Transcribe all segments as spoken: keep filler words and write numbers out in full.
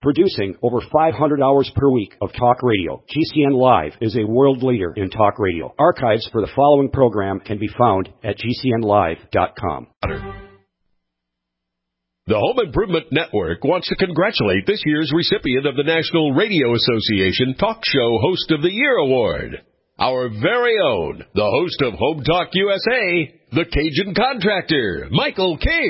Producing over five hundred hours per week of talk radio, G C N Live is a world leader in talk radio. Archives for the following program can be found at G C N live dot com. The Home Improvement Network wants to congratulate this year's recipient of the National Radio Association Talk Show Host of the Year Award, our very own, the host of Home Talk U S A, the Cajun Contractor, Michael King.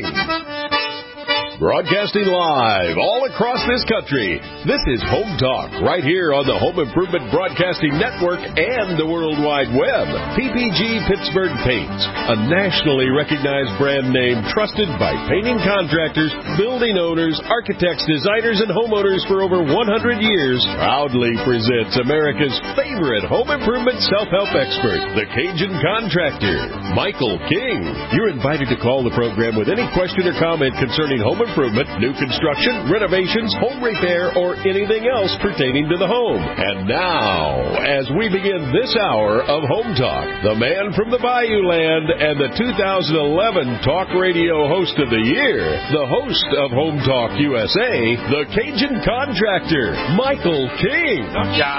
Broadcasting live all across this country, this is Home Talk, right here on the Home Improvement Broadcasting Network and the World Wide Web. P P G Pittsburgh Paints, a nationally recognized brand name trusted by painting contractors, building owners, architects, designers, and homeowners for over one hundred years, proudly presents America's favorite home improvement self-help expert, the Cajun Contractor, Michael King. You're invited to call the program with any question or comment concerning home improvement, new construction, renovations, home repair, or anything else pertaining to the home. And now, as we begin this hour of Home Talk, the man from the Bayou Land and the two thousand eleven Talk Radio Host of the Year, the host of Home Talk U S A, the Cajun Contractor, Michael King.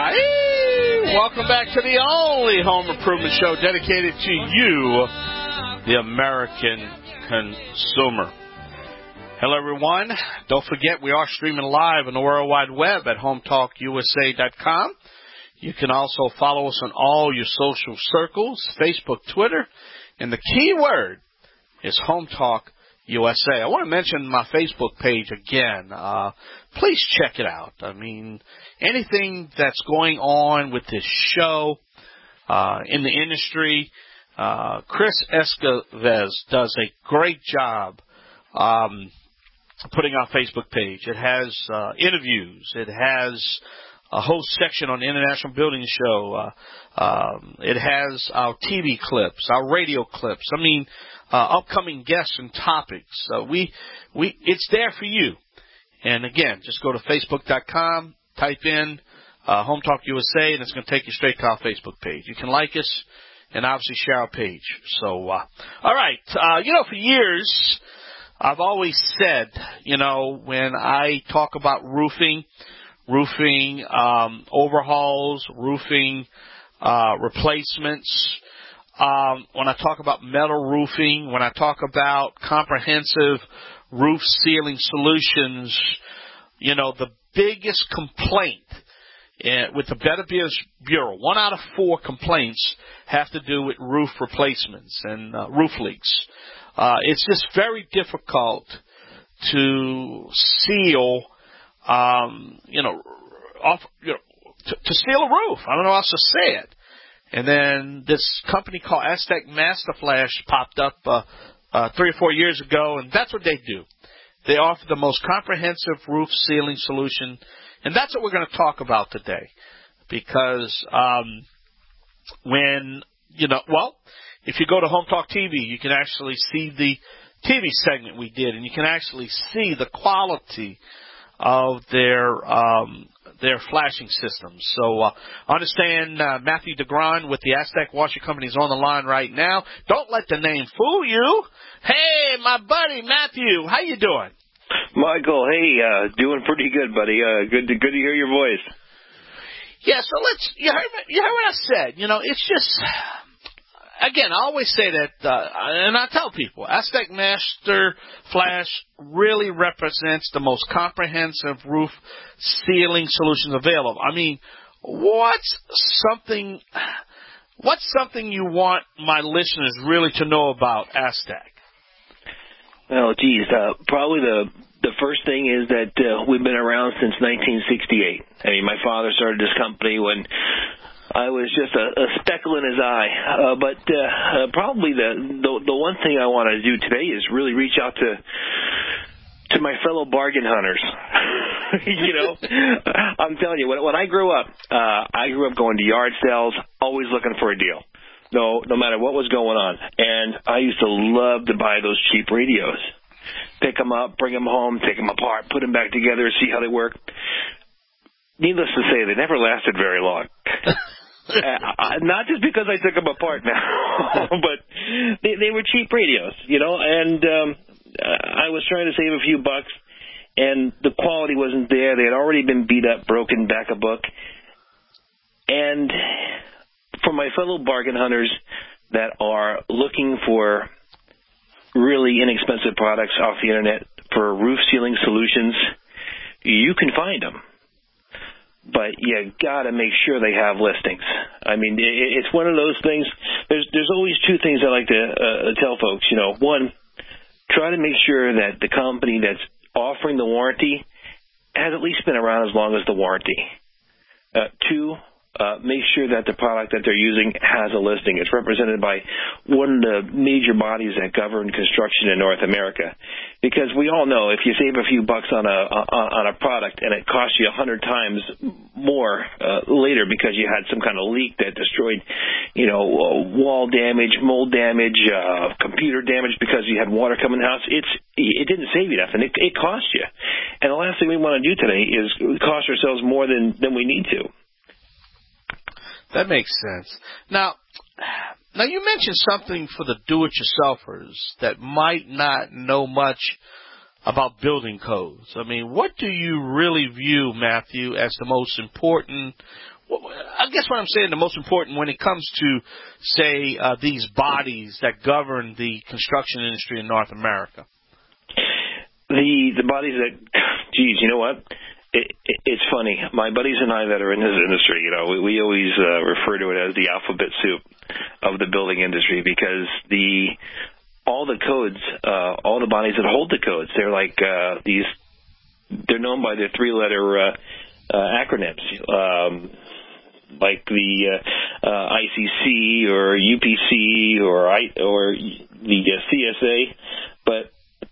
Yay! Welcome back to the only home improvement show dedicated to you, the American consumer. Hello, everyone. Don't forget, we are streaming live on the World Wide Web at home talk U S A dot com. You can also follow us on all your social circles, Facebook, Twitter, and the key word is Home Talk U S A. I want to mention my Facebook page again. Uh, please check it out. I mean, anything that's going on with this show uh, in the industry, uh, Chris Escavez does a great job um putting our Facebook page. It has uh, interviews. It has a whole section on the International Building Show. Uh, um, it has our T V clips, our radio clips. I mean, uh, upcoming guests and topics. Uh, we, we, it's there for you. And again, just go to facebook dot com, type in uh, Home Talk U S A, and it's going to take you straight to our Facebook page. You can like us and obviously share our page. So, uh, all right. Uh, you know, for years, I've always said, you know, when I talk about roofing, roofing um, overhauls, roofing uh, replacements, um, when I talk about metal roofing, when I talk about comprehensive roof sealing solutions, you know, the biggest complaint uh, with the Better Bureau, one out of four complaints have to do with roof replacements and uh, roof leaks. Uh, it's just very difficult to seal, um, you know, off, you know, to, to seal a roof. I don't know how else to say it. And then this company called Aztec Masterflash popped up uh, uh, three or four years ago, and that's what they do. They offer the most comprehensive roof sealing solution, and that's what we're going to talk about today. Because um, when, you know, well, if you go to Home Talk T V, you can actually see the T V segment we did, and you can actually see the quality of their um, their flashing systems. So uh, understand uh, Matthew DeGron with the Aztec Washer Company is on the line right now. Don't let the name fool you. Hey, my buddy Matthew, how you doing? Michael, hey, uh, doing pretty good, buddy. Uh, good to good to hear your voice. Yeah, so let's. You heard, you heard what I said. You know, it's just. Again, I always say that, uh, and I tell people, Aztec Master Flash really represents the most comprehensive roof sealing solutions available. I mean, what's something, what's something you want my listeners really to know about Aztec? Well, geez, uh, probably the the first thing is that uh, we've been around since nineteen sixty-eight. I mean, my father started this company when I was just a, a speckle in his eye. Uh, but uh, uh, probably the, the the one thing I want to do today is really reach out to to my fellow bargain hunters. You know, I'm telling you, when, when I grew up, uh, I grew up going to yard sales, always looking for a deal. No, no matter what was going on. And I used to love to buy those cheap radios. Pick them up, bring them home, take them apart, put them back together, see how they work. Needless to say, they never lasted very long. uh, not just because I took them apart now, but they, they were cheap radios, you know, and um, I was trying to save a few bucks, and the quality wasn't there. They had already been beat up, broken, back a book. And for my fellow bargain hunters that are looking for really inexpensive products off the internet for roof sealing solutions, you can find them. But you got to make sure they have listings. I mean, it's one of those things. There's there's always two things I like to uh, tell folks. You know, one, try to make sure that the company that's offering the warranty has at least been around as long as the warranty. Uh, two, uh, make sure that the product that they're using has a listing. It's represented by one of the major bodies that govern construction in North America. Because we all know if you save a few bucks on a on a product and it costs you a hundred times more uh, later because you had some kind of leak that destroyed, you know, wall damage, mold damage, uh, computer damage because you had water coming in the house, it's it didn't save you nothing. It, it cost you. And the last thing we want to do today is cost ourselves more than, than we need to. That makes sense. Now, now you mentioned something for the do-it-yourselfers that might not know much about building codes. I mean, what do you really view, Matthew, as the most important? I guess what I'm saying, the most important when it comes to, say, uh, these bodies that govern the construction industry in North America. The the bodies that, geez, you know what? It, it, it's funny. My buddies and I that are in this industry, you know, we, we always uh, refer to it as the alphabet soup of the building industry because the all the codes, uh, all the bodies that hold the codes, they're like uh, these. They're known by their three-letter uh, uh, acronyms, um, like the uh, uh, I C C or U P C or I or the uh, C S A, but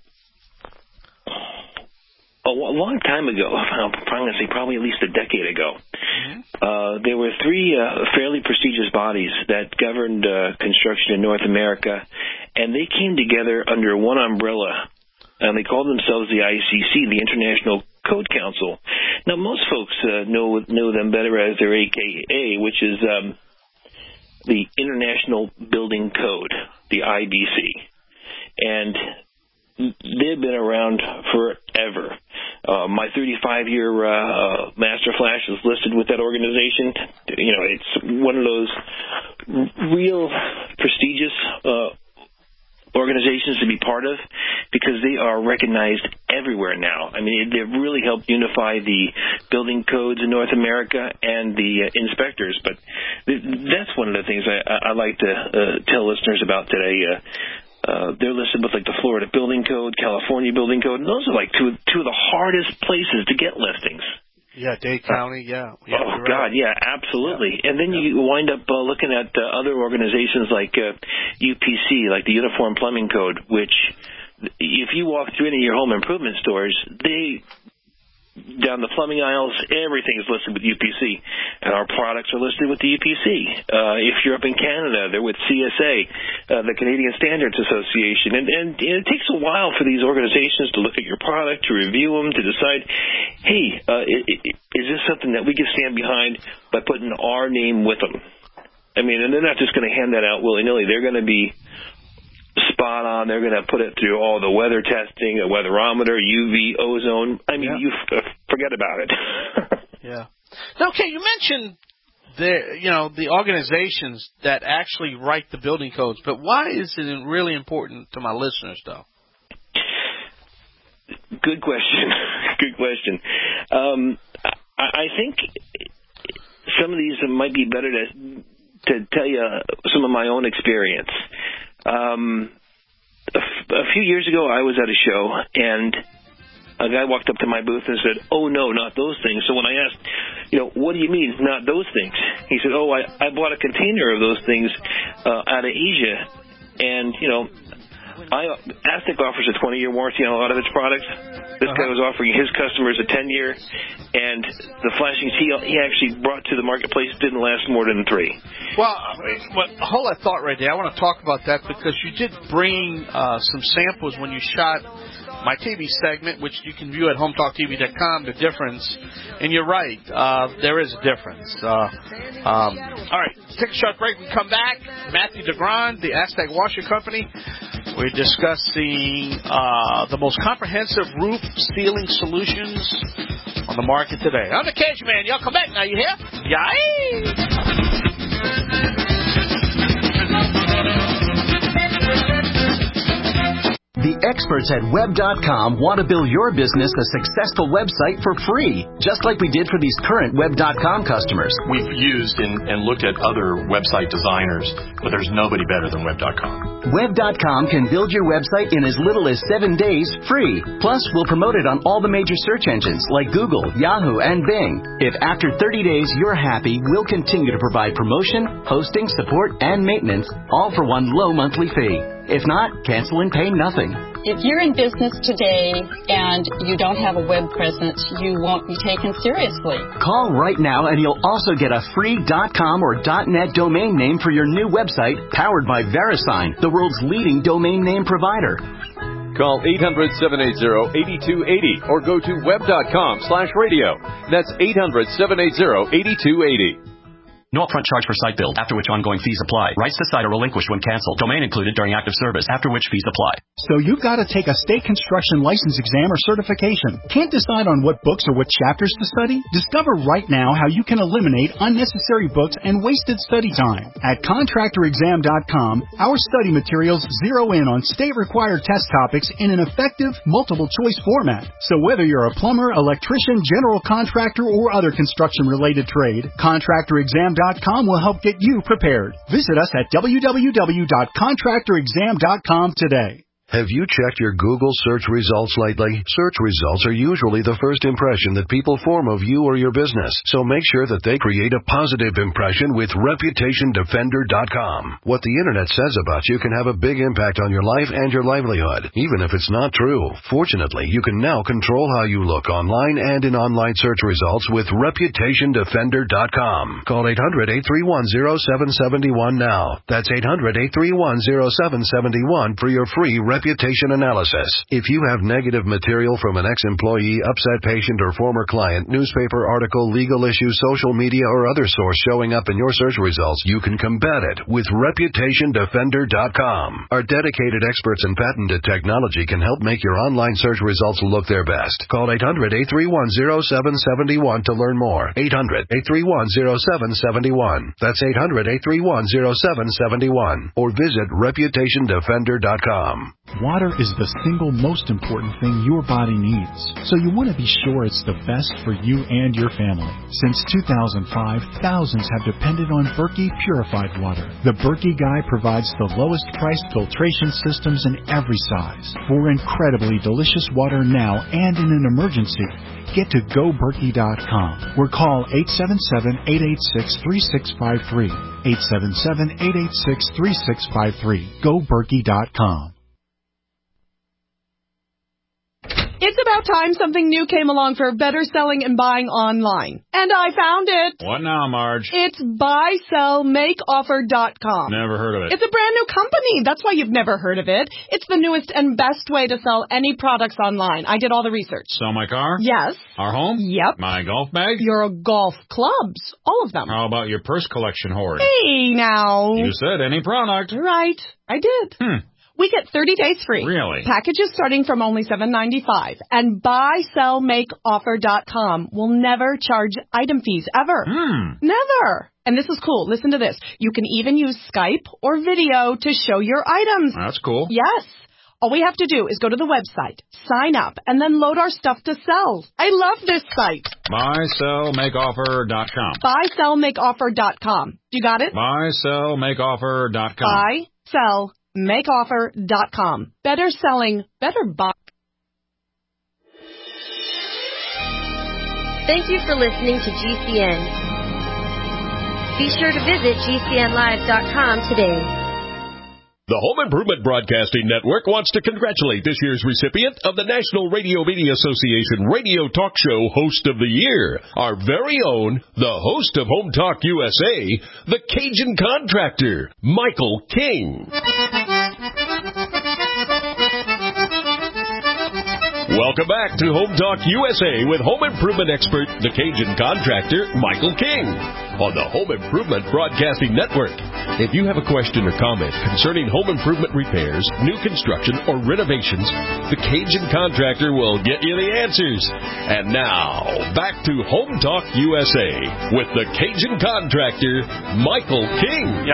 a long time ago, I'm going to say probably at least a decade ago, mm-hmm. uh, there were three uh, fairly prestigious bodies that governed uh, construction in North America, and they came together under one umbrella, and they called themselves the I C C, the International Code Council. Now, most folks uh, know know them better as their A K A, which is um, the International Building Code, the I B C. And they've been around forever. Uh, my thirty-five-year uh, uh, Master Flash is listed with that organization. You know, it's one of those real prestigious uh, organizations to be part of because they are recognized everywhere now. I mean, they've really helped unify the building codes in North America and the uh, inspectors. But th- that's one of the things I, I like to uh, tell listeners about today. Uh, Uh, they're listed with like the Florida Building Code, California Building Code, and those are like two two of the hardest places to get listings. Yeah, Dade County, yeah. yeah oh, God, right. yeah, absolutely. Yeah. And then yeah. you wind up uh, looking at uh, other organizations like uh, U P C, like the Uniform Plumbing Code, which if you walk through any of your home improvement stores, they... down the plumbing aisles, everything is listed with U P C, and our products are listed with the U P C. Uh, if you're up in Canada, they're with C S A, uh, the Canadian Standards Association, and, and, and it takes a while for these organizations to look at your product, to review them, to decide, hey, uh, is this something that we can stand behind by putting our name with them? I mean, and they're not just going to hand that out willy-nilly. They're going to be spot on. They're going to put it through all the weather testing, a weatherometer, U V, ozone. I mean, yeah. you f- forget about it. yeah. Now, okay, you mentioned the you know the organizations that actually write the building codes, but why is it really important to my listeners, though? Good question. Good question. Um, I, I think some of these might be better to to tell you some of my own experience. Um, a, f- a few years ago, I was at a show, and a guy walked up to my booth and said, oh, no, not those things. So when I asked, you know, what do you mean, not those things? He said, oh, I, I bought a container of those things uh, out of Asia, and, you know, I, Aztec offers a twenty-year warranty on a lot of its products. This uh-huh. guy was offering his customers a ten-year, and the flashings he, he actually brought to the marketplace didn't last more than three. Well, well, hold that thought right there. I want to talk about that because you did bring uh, some samples when you shot my T V segment, which you can view at home talk T V dot com, the difference. And you're right, uh, there is a difference. Uh, um, all right, let's take a short break. We come back. Matthew DeGrand, the Aztec Washer Company. We're discussing uh, the most comprehensive roof sealing solutions on the market today. I'm the Cage Man. Y'all come back now. You hear? Yay! The experts at web dot com want to build your business a successful website for free, just like we did for these current web dot com customers. We've used and, and looked at other website designers, but there's nobody better than web dot com. web dot com can build your website in as little as seven days free. Plus, we'll promote it on all the major search engines like Google, Yahoo, and Bing. If after thirty days you're happy, we'll continue to provide promotion, hosting, support, and maintenance, all for one low monthly fee. If not, cancel and pay nothing. If you're in business today and you don't have a web presence, you won't be taken seriously. Call right now and you'll also get a free .com or .net domain name for your new website powered by VeriSign, the world's leading domain name provider. Call eight hundred, seven eight zero, eight two eight zero or go to web dot com slash radio. That's eight hundred, seven eight zero, eight two eight zero. No upfront charge for site build, after which ongoing fees apply. Rights to site are relinquished when canceled. Domain included during active service, after which fees apply. So you've got to take a state construction license exam or certification. Can't decide on what books or what chapters to study? Discover right now how you can eliminate unnecessary books and wasted study time. At contractor exam dot com, our study materials zero in on state-required test topics in an effective, multiple-choice format. So whether you're a plumber, electrician, general contractor, or other construction-related trade, contractor exam dot com will help get you prepared. Visit us at w w w dot contractor exam dot com today. Have you checked your Google search results lately? Search results are usually the first impression that people form of you or your business, so make sure that they create a positive impression with reputation defender dot com. What the internet says about you can have a big impact on your life and your livelihood, even if it's not true. Fortunately, you can now control how you look online and in online search results with reputation defender dot com. Call eight hundred, eight three one, zero seven seven one now. That's eight hundred, eight three one, zero seven seven one for your free reputation analysis. If you have negative material from an ex-employee, upset patient, or former client, newspaper article, legal issue, social media, or other source showing up in your search results, you can combat it with reputation defender dot com. Our dedicated experts in patented technology can help make your online search results look their best. Call eight hundred, eight three one, zero seven seven one to learn more. eight hundred, eight three one, zero seven seven one. That's eight hundred, eight three one, zero seven seven one. Or visit reputation defender dot com. Water is the single most important thing your body needs, so you want to be sure it's the best for you and your family. Since two thousand five, thousands have depended on Berkey purified water. The Berkey Guy provides the lowest priced filtration systems in every size. For incredibly delicious water now and in an emergency, get to go berkey dot com or call eight seven seven, eight eight six, three six five three. eight seven seven, eight eight six, three six five three. go berkey dot com. It's about time something new came along for better selling and buying online. And I found it. What now, Marge? It's buy sell make offer dot com. Never heard of it. It's a brand new company. That's why you've never heard of it. It's the newest and best way to sell any products online. I did all the research. Sell my car? Yes. Our home? Yep. My golf bag? Your golf clubs. All of them. How about your purse collection hoard? Hey, now. You said any product. Right. I did. Hmm. We get thirty days free. Really? Packages starting from only seven ninety-five. And buy sell make offer dot com will never charge item fees ever. Hmm. Never. And this is cool. Listen to this. You can even use Skype or video to show your items. That's cool. Yes. All we have to do is go to the website, sign up, and then load our stuff to sell. I love this site. buy sell make offer dot com. buy sell make offer dot com. You got it? buy sell make offer dot com. buy sell make offer dot com. Better selling, better buy. Thank you for listening to G C N. Be sure to visit G C N live dot com today. The Home Improvement Broadcasting Network wants to congratulate this year's recipient of the National Radio Media Association Radio Talk Show Host of the Year, our very own, the host of Home Talk U S A, the Cajun Contractor, Michael King. Welcome back to Home Talk U S A with home improvement expert, the Cajun contractor, Michael King, on the Home Improvement Broadcasting Network. If you have a question or comment concerning home improvement repairs, new construction, or renovations, the Cajun contractor will get you the answers. And now, back to Home Talk U S A with the Cajun contractor, Michael King.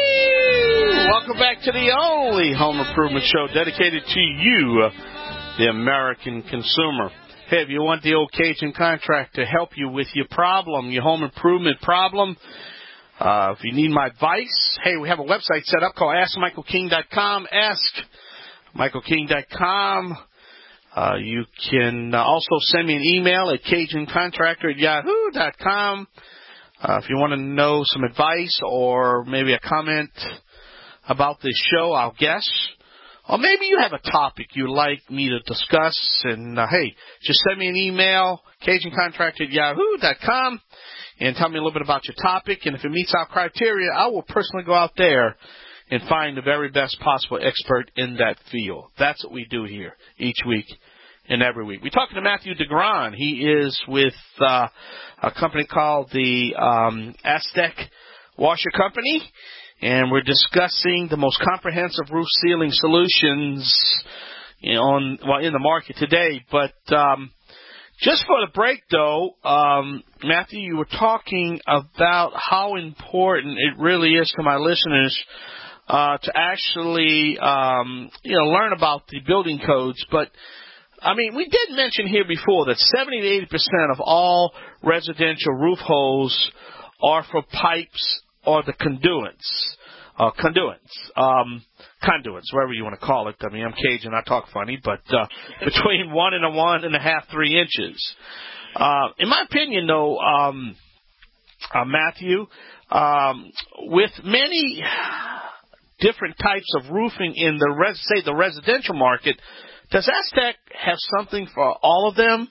Yahoo! Welcome back to the only home improvement show dedicated to you, the American consumer. Hey, if you want the old Cajun contractor to help you with your problem, your home improvement problem, uh, if you need my advice, hey, we have a website set up called ask michael king dot com, ask michael king dot com. Uh, you can uh, also send me an email at cajun contractor at yahoo dot com. Uh, if you want to know some advice or maybe a comment about this show, I'll guess. Or maybe you have a topic you'd like me to discuss, and, uh, hey, just send me an email, cajun contractor at yahoo dot com, and tell me a little bit about your topic. And if it meets our criteria, I will personally go out there and find the very best possible expert in that field. That's what we do here each week and every week. We're talking to Matthew DeGron. He is with uh, a company called the um, Aztec Washer Company. And we're discussing the most comprehensive roof sealing solutions, you know, on well in the market today. But um, just for the break, though, um, Matthew, you were talking about how important it really is to my listeners uh, to actually, um, you know, learn about the building codes. But I mean, we did mention here before that seventy to eighty percent of all residential roof holes are for pipes or the conduits, uh, conduits, um, conduits, whatever you want to call it. I mean, I'm Cajun, I talk funny, but uh, between one and a one and a half, three inches. Uh, in my opinion, though, um, uh, Matthew, um, with many different types of roofing in the res- say the residential market, does Aztec have something for all of them?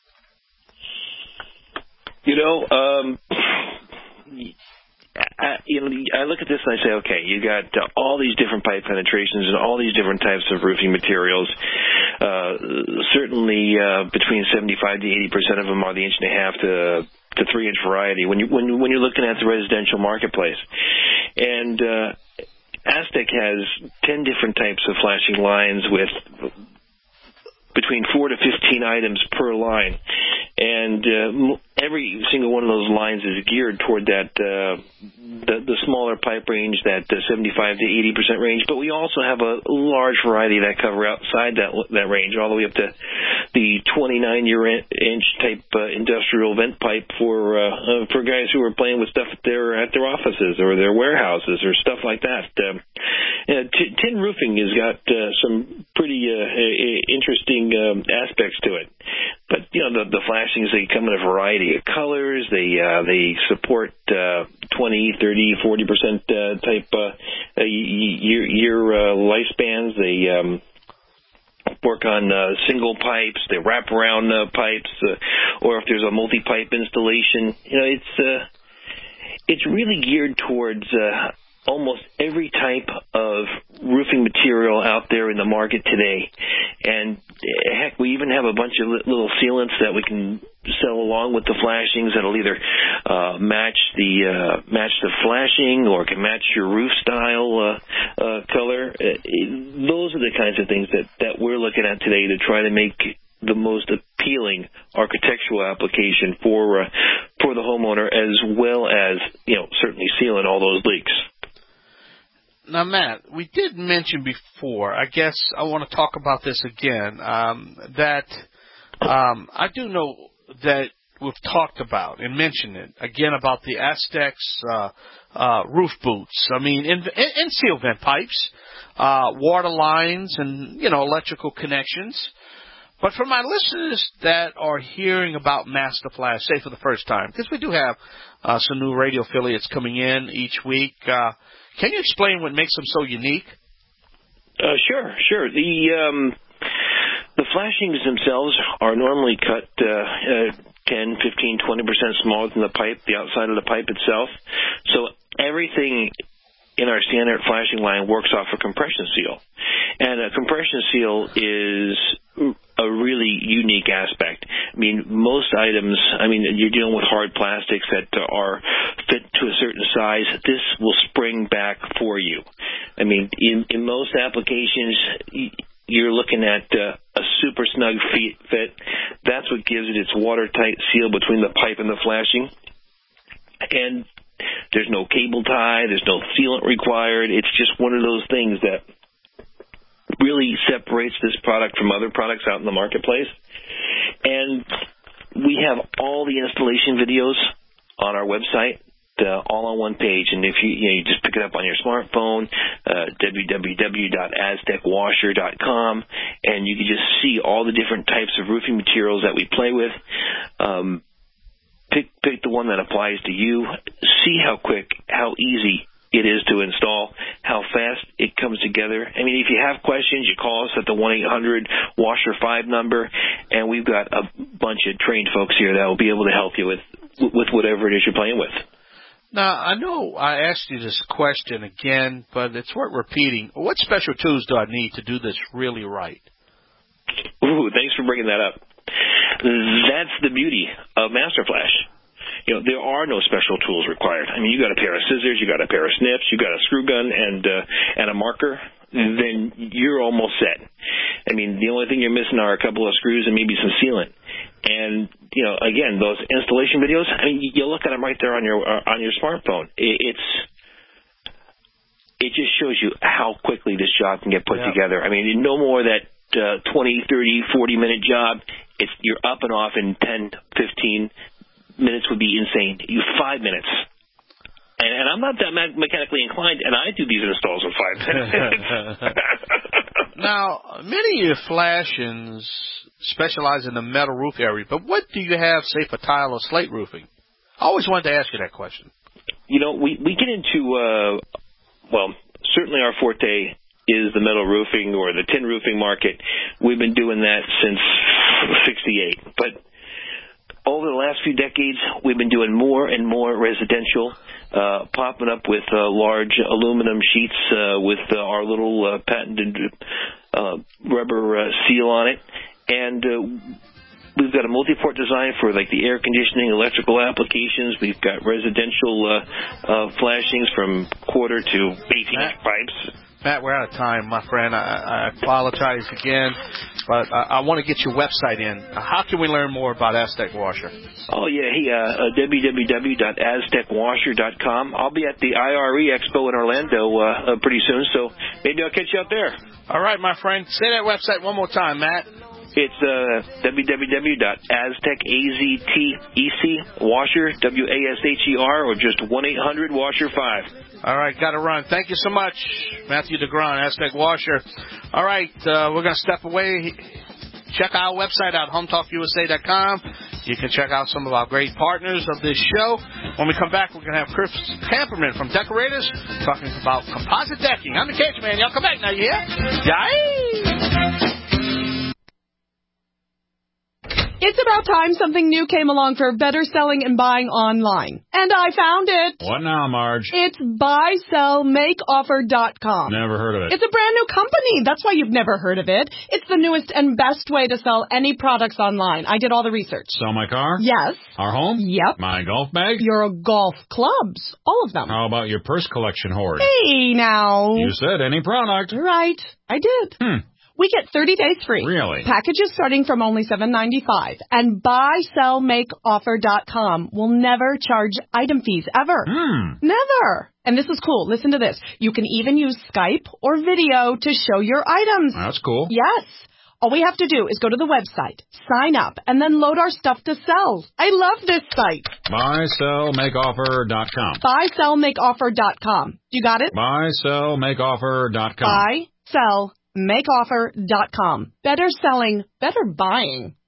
You know, um, I, you know, I look at this and I say, okay, you got uh, all these different pipe penetrations and all these different types of roofing materials. Uh, certainly, uh, between seventy-five to eighty percent of them are the inch and a half to to three inch variety. When you when when you're looking at the residential marketplace, and uh, Aztec has ten different types of flashing lines with between four to fifteen items per line. And uh, every single one of those lines is geared toward that uh, the, the smaller pipe range, that uh, seventy-five to eighty percent range. But we also have a large variety that cover outside that that range, all the way up to the twenty-nine inch type uh, industrial vent pipe for uh, uh, for guys who are playing with stuff at their at their offices or their warehouses or stuff like that. Um, uh, t- tin roofing has got uh, some pretty uh, interesting um, aspects to it. But, you know, the, the flashings, they come in a variety of colors. They uh, they support uh, twenty, thirty, forty percent uh, type uh, year, year uh, lifespans. They um, work on uh, single pipes. They wrap around uh, pipes. Uh, or if there's a multi-pipe installation, you know, it's, uh, it's really geared towards uh, almost every type of roofing material out there in the market today. And heck, we even have a bunch of little sealants that we can sell along with the flashings that'll either uh, match the uh, match the flashing or can match your roof style uh, uh, color. Uh, those are the kinds of things that, that we're looking at today to try to make the most appealing architectural application for uh, for the homeowner, as well as, you know, certainly sealing all those leaks. Now, Matt, we did mention before, I guess I want to talk about this again, um, that um, I do know that we've talked about and mentioned it, again, about the Aztec's uh, uh, roof boots. I mean, and, and seal vent pipes, uh, water lines, and, you know, electrical connections. But for my listeners that are hearing about Master Flash, say for the first time, because we do have uh, some new radio affiliates coming in each week, uh, can you explain what makes them so unique? Uh, sure, sure. The um, the flashings themselves are normally cut uh, uh, ten, fifteen, twenty percent smaller than the pipe, the outside of the pipe itself. So everything in our standard flashing line works off a compression seal. And a compression seal is a really unique aspect. I mean, most items, I mean, you're dealing with hard plastics that are fit to a certain size. This will spring back for you. I mean, in, in most applications, you're looking at uh, a super snug fit. That's what gives it its watertight seal between the pipe and the flashing. And there's no cable tie. There's no sealant required. It's just one of those things that really separates this product from other products out in the marketplace. And we have all the installation videos on our website, uh, all on one page. And if you, you know, you just pick it up on your smartphone, uh, w w w dot aztec washer dot com, and you can just see all the different types of roofing materials that we play with. Um, pick, pick the one that applies to you. See how quick, how easy it is to install, how fast it comes together. I mean, if you have questions, you call us at the one eight hundred washer five number, and we've got a bunch of trained folks here that will be able to help you with with whatever it is you're playing with. Now, I know I asked you this question again, but it's worth repeating. What special tools do I need to do this really right? Ooh, thanks for bringing that up. That's the beauty of Master Flash. You know, there are no special tools required. I mean, you got a pair of scissors, you got a pair of snips, you got a screw gun and uh, and a marker, then you're almost set. I mean, the only thing you're missing are a couple of screws and maybe some sealant. And, you know, again, those installation videos, I mean, you look at them right there on your uh, on your smartphone. It's it just shows you how quickly this job can get put yeah. together. I mean, no more that uh, twenty, thirty, forty minute job. It's you're up and off in ten, fifteen minutes would be insane. You five minutes. And, and I'm not that me- mechanically inclined, and I do these installs in five minutes. Now, many of your flashings specialize in the metal roof area, but what do you have, say, for tile or slate roofing? I always wanted to ask you that question. You know, we, we get into, uh, well, certainly our forte is the metal roofing or the tin roofing market. We've been doing that since sixty-eight. But over the last few decades, we've been doing more and more residential, uh, popping up with uh, large aluminum sheets uh, with uh, our little uh, patented uh, rubber uh, seal on it. And uh, we've got a multi-port design for like the air conditioning, electrical applications. We've got residential uh, uh, flashings from quarter to eighteen-inch pipes. Matt, we're out of time, my friend. I, I apologize again, but I, I want to get your website in. How can we learn more about Aztec Washer? Oh, yeah, hey, uh, w w w dot aztec washer dot com. I'll be at the I R E Expo in Orlando uh, uh, pretty soon, so maybe I'll catch you out there. All right, my friend. Say that website one more time, Matt. It's uh, w w w dot aztec washer, W A S H E R, or just one eight hundred washer five. All right, got to run. Thank you so much, Matthew DeGron, Aztec Washer. All right, uh, we're going to step away. Check our website out, home talk u s a dot com. You can check out some of our great partners of this show. When we come back, we're going to have Chris Camperman from Decorators talking about composite decking. I'm the Cage Man. Y'all come back now, yeah? Yay! It's about time something new came along for better selling and buying online. And I found it. What now, Marge? It's buy sell make offer dot com. Never heard of it. It's a brand new company. That's why you've never heard of it. It's the newest and best way to sell any products online. I did all the research. Sell my car? Yes. Our home? Yep. My golf bag? Your golf clubs. All of them. How about your purse collection hoard? Hey, now. You said any product. Right. I did. Hmm. We get thirty days free. Really? Packages starting from only seven ninety-five. And buy sell make offer dot com will never charge item fees ever. Hmm. Never. And this is cool. Listen to this. You can even use Skype or video to show your items. That's cool. Yes. All we have to do is go to the website, sign up, and then load our stuff to sell. I love this site. buy sell make offer dot com. buy sell make offer dot com. You got it? buy sell make offer dot com. buy sell make offer dot com. Better selling, better buying.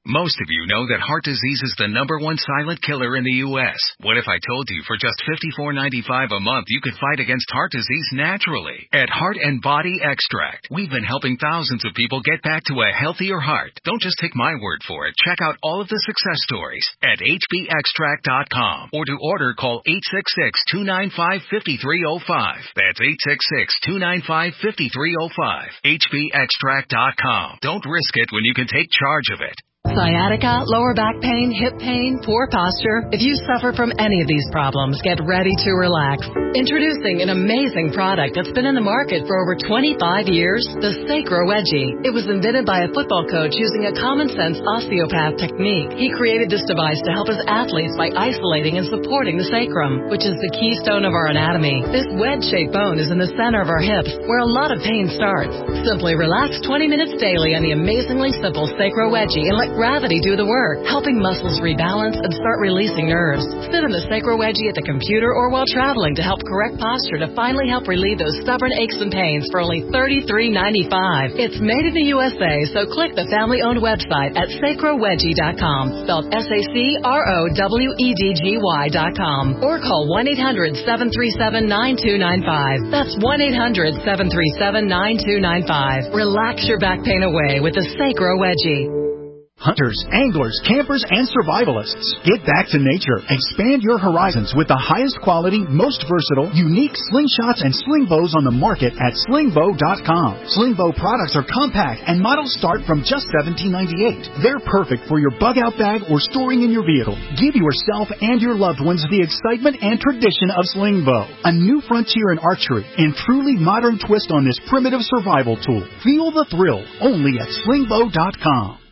Most of you know that heart disease is the number one silent killer in the U S What if I told you for just fifty-four ninety-five a month you could fight against heart disease naturally? At Heart and Body Extract, we've been helping thousands of people get back to a healthier heart. Don't just take my word for it. Check out all of the success stories at H B extract dot com, or to order, call eight six six, two nine five, five three zero five. That's eight six six, two nine five, five three zero five. H B extract dot com. Don't risk it when you can take charge of it. Sciatica, lower back pain, hip pain, poor posture. If you suffer from any of these problems, get ready to relax. Introducing an amazing product that's been in the market for over twenty-five years, the Sacro Wedgie. It was invented by a football coach using a common-sense osteopath technique. He created this device to help his athletes by isolating and supporting the sacrum, which is the keystone of our anatomy. This wedge-shaped bone is in the center of our hips, where a lot of pain starts. Simply relax twenty minutes daily on the amazingly simple Sacro Wedgie and let gravity do the work, helping muscles rebalance and start releasing nerves. Sit in the Sacro Wedgie at the computer or while traveling to help correct posture to finally help relieve those stubborn aches and pains for only thirty-three ninety-five. It's made in the U S A, so click the family-owned website at sacro wedgie dot com, spelled S A C R O W E D G Y dot com, or call one eight hundred, seven three seven, nine two nine five. That's one eight hundred, seven three seven, nine two nine five. Relax your back pain away with the Sacro Wedgie. Hunters, anglers, campers, and survivalists. Get back to nature. Expand your horizons with the highest quality, most versatile, unique slingshots and sling bows on the market at sling bow dot com. Sling bow products are compact and models start from just seventeen ninety-eight. They're perfect for your bug out bag or storing in your vehicle. Give yourself and your loved ones the excitement and tradition of sling bow. A new frontier in archery and truly modern twist on this primitive survival tool. Feel the thrill only at sling bow dot com.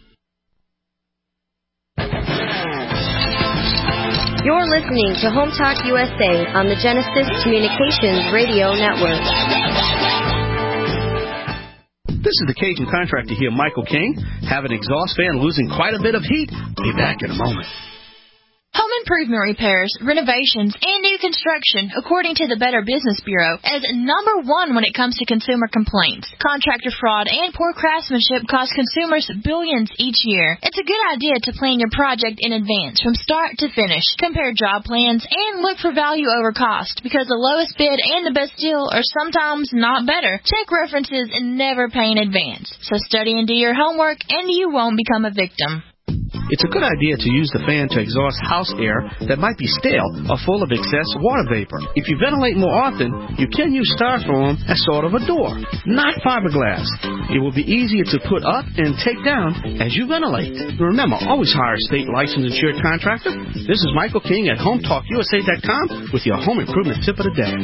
You're listening to Home Talk U S A on the Genesis Communications Radio Network. This is the Cajun contractor here, Michael King. Have an exhaust fan losing quite a bit of heat? Be back in a moment. Home improvement repairs, renovations, and new construction, according to the Better Business Bureau, as number one when it comes to consumer complaints. Contractor fraud and poor craftsmanship cost consumers billions each year. It's a good idea to plan your project in advance from start to finish. Compare job plans and look for value over cost, because the lowest bid and the best deal are sometimes not better. Check references and never pay in advance. So study and do your homework, and you won't become a victim. It's a good idea to use the fan to exhaust house air that might be stale or full of excess water vapor. If you ventilate more often, you can use styrofoam as sort of a door, not fiberglass. It will be easier to put up and take down as you ventilate. Remember, always hire a state licensed insured contractor. This is Michael King at home talk U S A dot com with your home improvement tip of the day.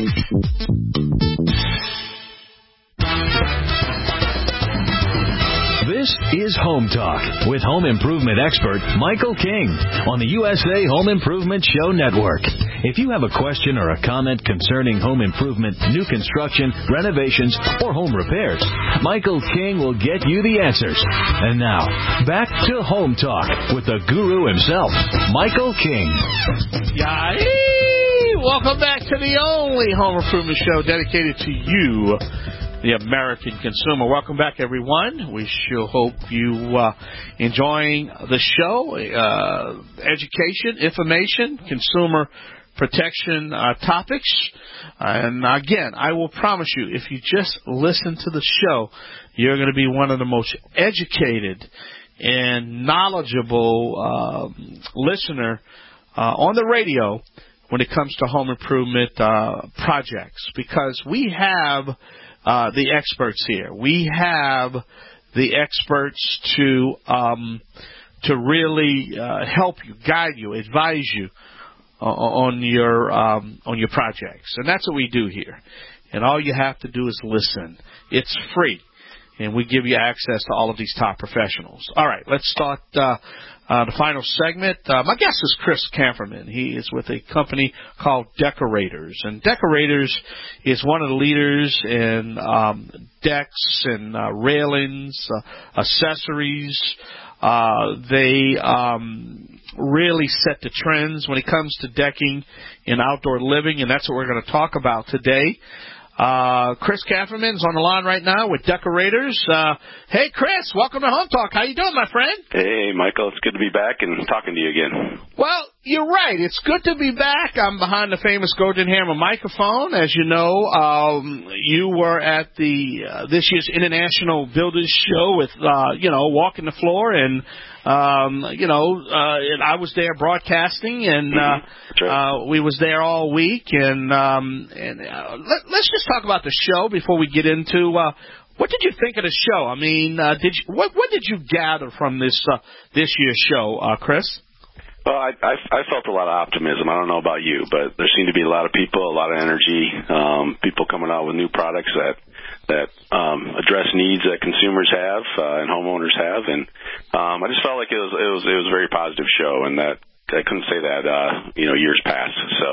This is Home Talk with home improvement expert Michael King on the U S A Home Improvement Show Network. If you have a question or a comment concerning home improvement, new construction, renovations, or home repairs, Michael King will get you the answers. And now, back to Home Talk with the guru himself, Michael King. Yay! Welcome back to the only home improvement show dedicated to you, the American consumer. Welcome back, everyone. We sure hope you uh, enjoying the show. Uh, education, information, consumer protection uh, topics. And again, I will promise you, if you just listen to the show, you're going to be one of the most educated and knowledgeable uh, listener uh, on the radio when it comes to home improvement uh, projects, because we have Uh, the experts here. We have the experts to um, to really uh, help you, guide you, advise you uh, on your um, on your projects, and that's what we do here. And all you have to do is listen. It's free, and we give you access to all of these top professionals. All right, let's start uh, uh, the final segment. Uh, my guest is Chris Camperman. He is with a company called Decorators, and Decorators is one of the leaders in um, decks and uh, railings, uh, accessories. Uh, they um, really set the trends when it comes to decking and outdoor living, and that's what we're going to talk about today. Uh, Chris Kafferman's on the line right now with Decorators. Uh, hey, Chris, welcome to Home Talk. How you doing, my friend? Hey, Michael. It's good to be back and talking to you again. Well, you're right. It's good to be back. I'm behind the famous Golden Hammer microphone. As you know, um, you were at the uh, this year's International Builders Show with, uh, you know, walking the floor and. Um, you know, uh, and I was there broadcasting, and uh, uh, we was there all week. And um, and uh, let, let's just talk about the show before we get into uh, what did you think of the show? I mean, uh, did you, what what did you gather from this uh, this year's show, uh, Chris? Well, I, I I felt a lot of optimism. I don't know about you, but there seemed to be a lot of people, a lot of energy, um, people coming out with new products that. that um, address needs that consumers have uh, and homeowners have, and um, I just felt like it was it was it was a very positive show, and that I couldn't say that uh, you know years past. So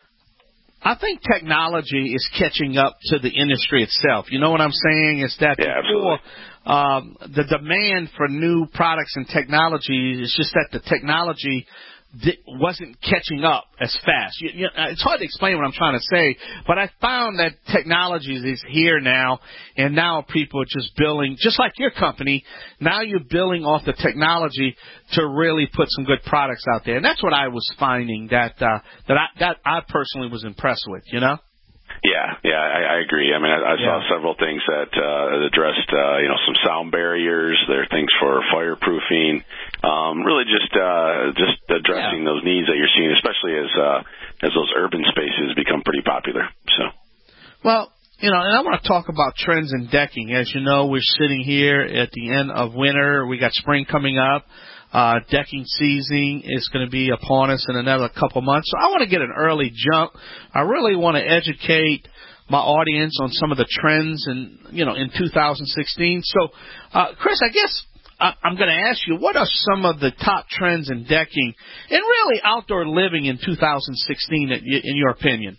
I think technology is catching up to the industry itself. You know what I'm saying? Is that yeah, before um, the demand for new products and technology is just that the technology. Wasn't catching up as fast. You, you, it's hard to explain what I'm trying to say, but I found that technology is here now, and now people are just billing, just like your company, now you're billing off the technology to really put some good products out there. And that's what I was finding that uh, that I, that I personally was impressed with, you know? Yeah, yeah, I, I agree. I mean, I, I saw yeah. several things that uh, addressed, uh, you know, some sound barriers. There are things for fireproofing. Um, really, just uh, just addressing yeah. those needs that you're seeing, especially as uh, as those urban spaces become pretty popular. So, well, you know, and I want to talk about trends in decking. As you know, we're sitting here at the end of winter. We got spring coming up. Uh, decking season is going to be upon us in another couple months. So I want to get an early jump. I really want to educate my audience on some of the trends in, you know, in two thousand sixteen. So, uh, Chris, I guess I, I'm going to ask you, what are some of the top trends in decking and really outdoor living in two thousand sixteen, in your opinion?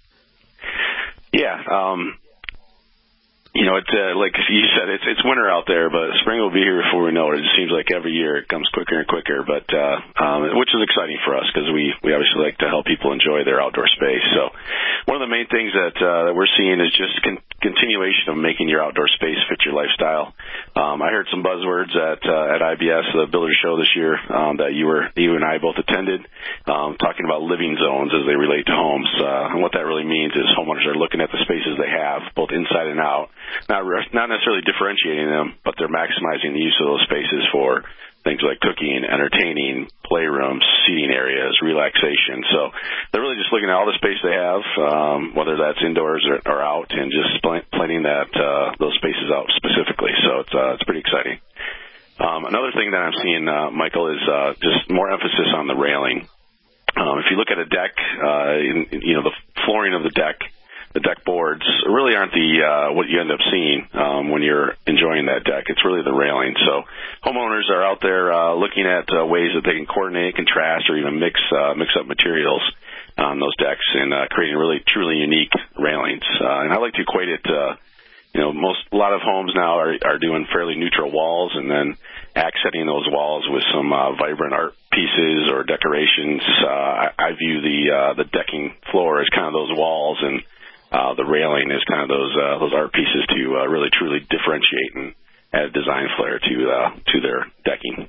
Yeah, um, you know, it's uh, like you said, it's it's winter out there, but spring will be here before we know it. It just seems like every year it comes quicker and quicker, but uh, um, which is exciting for us because we, we obviously like to help people enjoy their outdoor space. So one of the main things that, uh, that we're seeing is just con- continuation of making your outdoor space fit your lifestyle. Um, I heard some buzzwords at uh, at I B S, the Builder Show this year, um, that you were you and I both attended, um, talking about living zones as they relate to homes. Uh, and what that really means is homeowners are looking at the spaces they have, both inside and out. Not not necessarily differentiating them, but they're maximizing the use of those spaces for things like cooking, entertaining, playrooms, seating areas, relaxation. So they're really just looking at all the space they have, um, whether that's indoors or, or out, and just pl- planning that uh, those spaces out specifically. So it's uh, it's pretty exciting. Um, another thing that I'm seeing, uh, Michael, is uh, just more emphasis on the railing. Um, if you look at a deck, uh, in, you know, the flooring of the deck. The deck boards really aren't the uh, what you end up seeing um, when you're enjoying that deck. It's really the railing. So homeowners are out there uh, looking at uh, ways that they can coordinate, contrast, or even mix uh, mix up materials on those decks and uh, creating really truly unique railings. Uh, and I like to equate it to, you know, most a lot of homes now are are doing fairly neutral walls and then accenting those walls with some uh, vibrant art pieces or decorations. Uh, I, I view the uh, the decking floor as kind of those walls, and Uh, the railing is kind of those uh, those art pieces to uh, really truly differentiate and add design flair to uh, to their decking.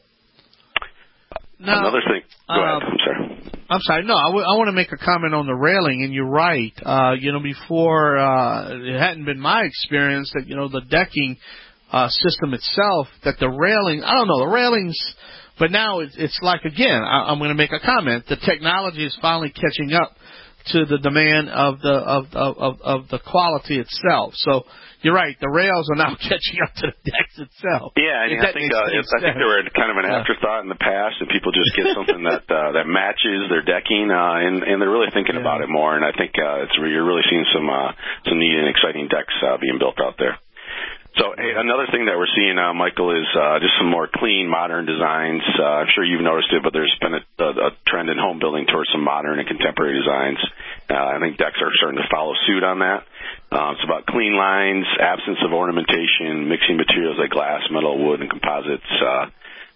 Now, Another thing. Go uh, ahead. I'm sorry. I'm sorry. No, I, w- I want to make a comment on the railing, and you're right. Uh, you know, before uh, it hadn't been my experience that you know the decking uh, system itself, that the railing. I don't know the railings. But now it's, it's like, again, I, I'm going to make a comment. The technology is finally catching up to the demand of the of of of the quality itself. So you're right, the rails are now catching up to the decks itself. Yeah, and I think uh, I think they were kind of an afterthought in the past, and people just get something that uh, that matches their decking, uh, and and they're really thinking yeah. about it more. And I think uh, it's you're really seeing some uh, some neat and exciting decks uh, being built out there. So hey, another thing that we're seeing, uh, Michael, is uh, just some more clean, modern designs. Uh, I'm sure you've noticed it, but there's been a, a, a trend in home building towards some modern and contemporary designs. Uh, I think decks are starting to follow suit on that. Uh, it's about clean lines, absence of ornamentation, mixing materials like glass, metal, wood, and composites. Uh,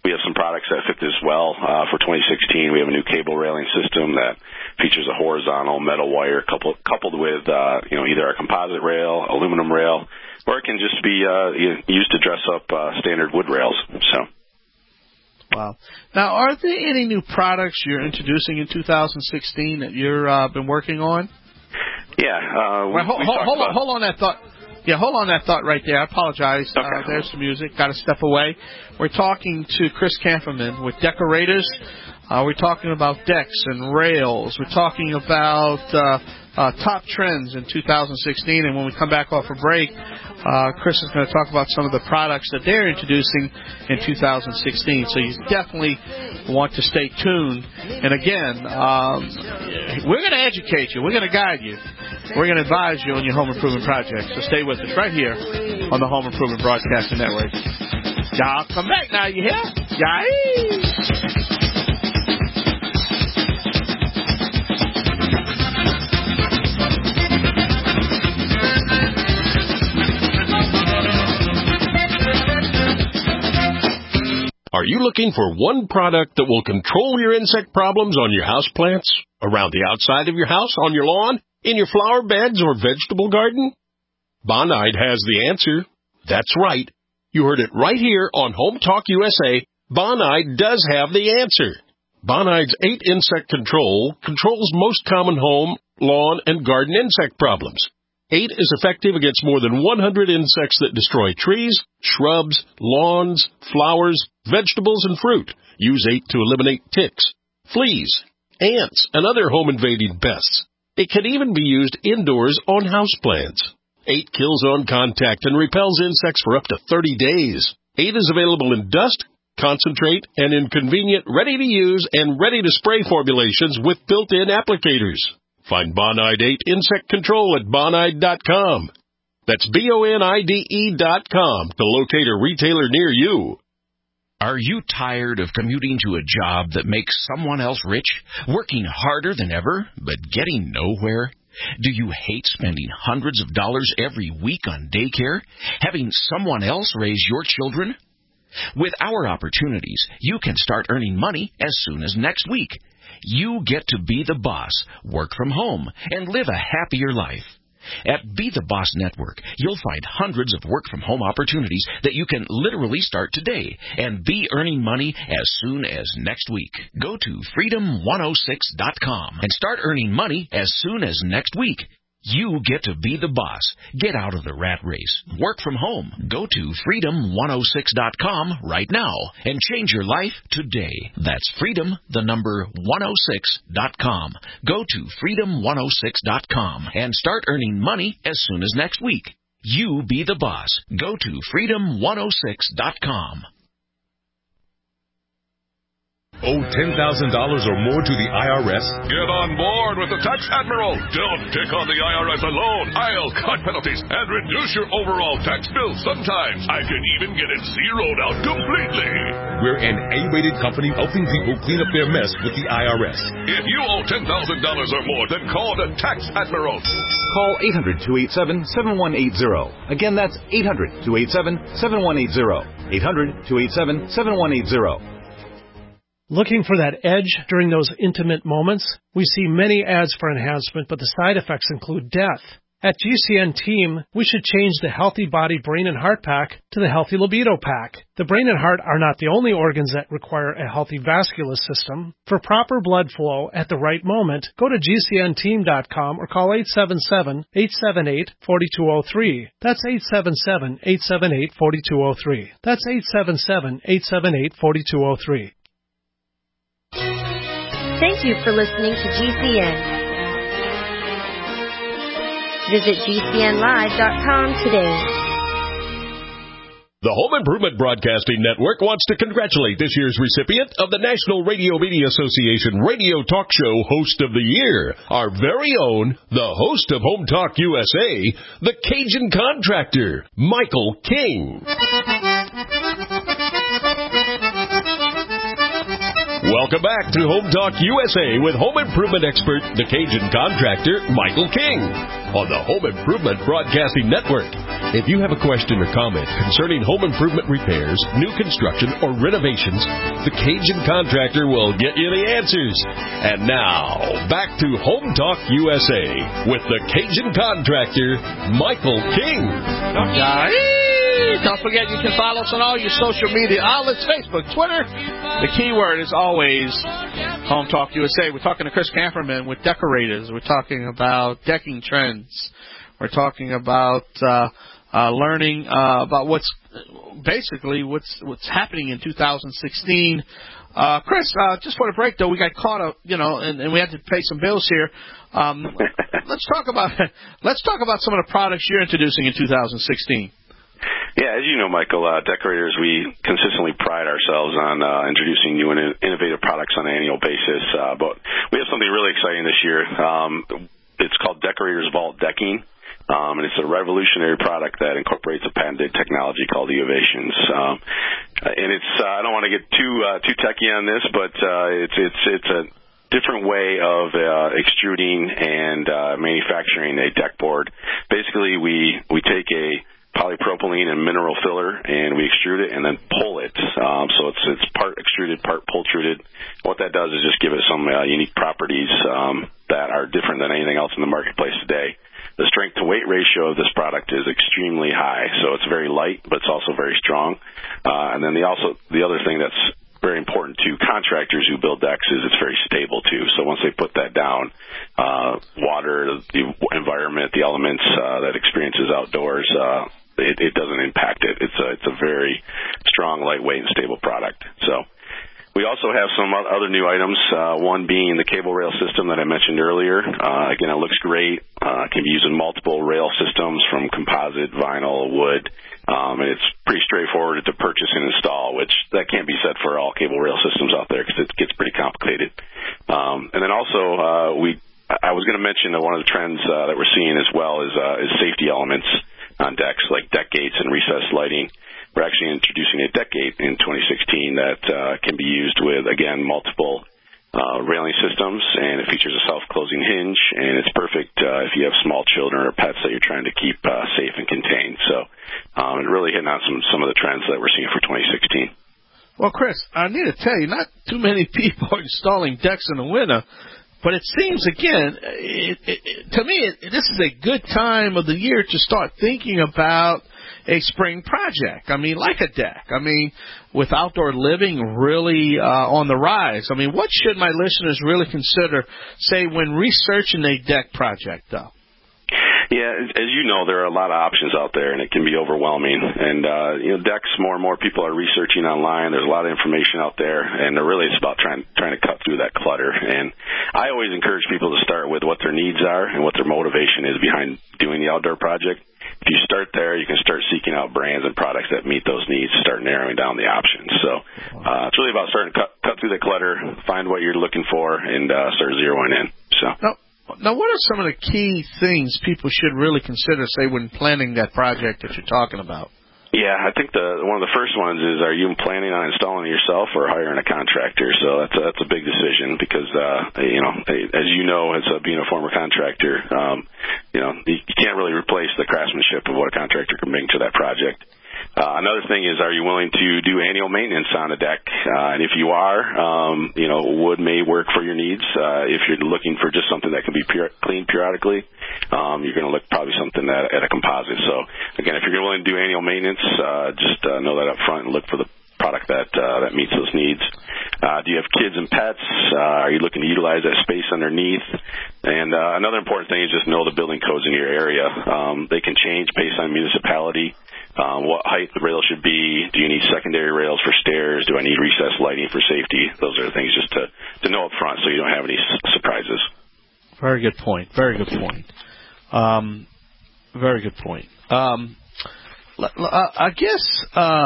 we have some products that fit this well. Uh, for twenty sixteen, we have a new cable railing system that features a horizontal metal wire coupled, coupled with, uh, you know, either a composite rail, aluminum rail, or it can just be uh, used to dress up uh, standard wood rails. So. Wow. Now, are there any new products you're introducing in two thousand sixteen that you've uh, been working on? Yeah. Uh, we, well, hold, we hold, hold on, about... hold on that thought. Yeah, hold on that thought right there. I apologize. Okay. Uh, there's some music. Got to step away. We're talking to Chris Kamferman with Decorators. Uh, we're talking about decks and rails. We're talking about uh, uh, top trends in two thousand sixteen. And when we come back off a break, uh, Chris is going to talk about some of the products that they're introducing in two thousand sixteen. So you definitely want to stay tuned. And again, um, we're going to educate you. We're going to guide you. We're going to advise you on your home improvement project. So stay with us right here on the Home Improvement Broadcasting Network. Y'all come back now, you hear? Yay! Are you looking for one product that will control your insect problems on your house plants, around the outside of your house, on your lawn, in your flower beds or vegetable garden? Bonide has the answer. That's right. You heard it right here on Home Talk U S A. Bonide does have the answer. Bonide's eight insect control controls most common home, lawn, and garden insect problems. eight is effective against more than one hundred insects that destroy trees, shrubs, lawns, flowers, vegetables, and fruit. Use eight to eliminate ticks, fleas, ants, and other home-invading pests. It can even be used indoors on houseplants. eight kills on contact and repels insects for up to thirty days. eight is available in dust, concentrate, and in convenient, ready-to-use and ready-to-spray formulations with built-in applicators. Find Bonide eight Insect Control at bonide dot com. That's B O N I D E dot com to locate a retailer near you. Are you tired of commuting to a job that makes someone else rich, working harder than ever, but getting nowhere? Do you hate spending hundreds of dollars every week on daycare, having someone else raise your children? With our opportunities, you can start earning money as soon as next week. You get to be the boss, work from home, and live a happier life. At Be the Boss Network, you'll find hundreds of work-from-home opportunities that you can literally start today and be earning money as soon as next week. Go to freedom one oh six dot com and start earning money as soon as next week. You get to be the boss. Get out of the rat race. Work from home. Go to freedom one oh six dot com right now and change your life today. That's freedom, the number one oh six dot com. Go to freedom one oh six dot com and start earning money as soon as next week. You be the boss. Go to freedom one oh six dot com. Owe ten thousand dollars or more to the I R S? Get on board with the Tax Admiral. Don't take on the I R S alone. I'll cut penalties and reduce your overall tax bill. Sometimes I can even get it zeroed out completely. We're an A-rated company helping people clean up their mess with the I R S. If you owe ten thousand dollars or more, then call the Tax Admiral. Call eight hundred, two eight seven, seven one eight zero. Again, that's eight hundred, two eight seven, seven one eight zero. eight hundred, two eight seven, seven one eight zero. Looking for that edge during those intimate moments? We see many ads for enhancement, but the side effects include death. At G C N Team, we should change the Healthy Body Brain and Heart Pack to the Healthy Libido Pack. The brain and heart are not the only organs that require a healthy vascular system. For proper blood flow at the right moment, go to G C N team dot com or call eight seven seven, eight seven eight, four two zero three. That's eight seven seven, eight seven eight, four two zero three. That's eight seven seven, eight seven eight, four two zero three. Thank you for listening to G C N. Visit G C N live dot com today. The Home Improvement Broadcasting Network wants to congratulate this year's recipient of the National Radio Media Association Radio Talk Show Host of the Year, our very own, the host of Home Talk U S A, the Cajun Contractor, Michael King. Welcome back to Home Talk U S A with home improvement expert, the Cajun contractor, Michael King, on the Home Improvement Broadcasting Network. If you have a question or comment concerning home improvement repairs, new construction, or renovations, the Cajun contractor will get you the answers. And now, back to Home Talk U S A with the Cajun contractor, Michael King. Don't forget, you can follow us on all your social media outlets, Facebook, Twitter. The keyword is always Home Talk U S A. We're talking to Chris Camperman with Decorators. We're talking about decking trends. We're talking about uh, uh, learning uh, about what's basically what's what's happening in two thousand sixteen. Uh, Chris, uh, just for the break, though, we got caught up, you know, and, and we had to pay some bills here. Um, let's talk about let's talk about some of the products you're introducing in two thousand sixteen. Yeah, as you know, Michael, uh, Decorators, we consistently pride ourselves on uh, introducing new and innovative products on an annual basis. Uh, but we have something really exciting this year. Um, it's called Decorators Vault Decking. Um, and it's a revolutionary product that incorporates a patented technology called Eovations. Um, and it's uh, I don't want to get too uh, too techy on this, but uh, it's it's it's a different way of uh, extruding and uh, manufacturing a deck board. Basically, we we take a polypropylene and mineral filler, and we extrude it and then pull it. Um, so it's it's part extruded, part pultruded. What that does is just give it some uh, unique properties um, that are different than anything else in the marketplace today. The strength to weight ratio of this product is extremely high, so it's very light, but it's also very strong. Uh, and then the also the other thing that's very important to contractors who build decks is it's very stable too. So once they put that down, uh, water, the environment, the elements uh, that experiences outdoors, uh, it, it doesn't impact it. It's a it's a very strong, lightweight, and stable product. So. We also have some other new items, uh, one being the cable rail system that I mentioned earlier. Uh, again, it looks great. Uh, it can be used in multiple rail systems from composite, vinyl, wood. Um, and it's pretty straightforward to purchase and install, which that can't be said for all cable rail systems out there because it gets pretty complicated. Um, and then also, uh, we I was going to mention that one of the trends uh, that we're seeing as well is, uh, is safety elements on decks, like deck gates and recessed lighting. We're actually introducing a deck gate in twenty sixteen that uh, can be used with, again, multiple uh, railing systems, and it features a self-closing hinge, and it's perfect uh, if you have small children or pets that you're trying to keep uh, safe and contained. So um, it really hitting on some, some of the trends that we're seeing for twenty sixteen. Well, Chris, I need to tell you, not too many people are installing decks in the winter, but it seems, again, it, it, it, to me, it, this is a good time of the year to start thinking about a spring project. I mean, like a deck. I mean, with outdoor living really uh, on the rise. I mean, what should my listeners really consider, say, when researching a deck project, though? Yeah, as you know, there are a lot of options out there, and it can be overwhelming. And, uh, you know, decks, more and more people are researching online. There's a lot of information out there, and really it's about trying, trying to cut through that clutter. And I always encourage people to start with what their needs are and what their motivation is behind doing the outdoor project. If you start there, you can start seeking out brands and products that meet those needs, start narrowing down the options. So uh, it's really about starting to cut, cut through the clutter, find what you're looking for, and uh, start zeroing in. So. Now, now, what are some of the key things people should really consider, say, when planning that project that you're talking about? Yeah, I think the one of the first ones is, are you planning on installing it yourself or hiring a contractor? So that's a, that's a big decision because, uh, you know, as you know, as a, being a former contractor, um, you know, you can't really replace the craftsmanship of what a contractor can bring to that project. Uh, another thing is, are you willing to do annual maintenance on a deck? Uh, and if you are, um, you know, wood may work for your needs. Uh, if you're looking for just something that can be pure, cleaned periodically, um, you're going to look probably something that, at a composite. So, again, if you're willing to do annual maintenance, uh, just uh, know that up front and look for the product that uh, that meets those needs. Uh, do you have kids and pets? Uh, are you looking to utilize that space underneath? And uh, another important thing is just know the building codes in your area. Um, they can change based on municipality. Um, what height the rail should be? Do you need secondary rails for stairs? Do I need recessed lighting for safety? Those are the things just to, to know up front so you don't have any s- surprises. Very good point. Very good point. Um, very good point. Um, I guess uh,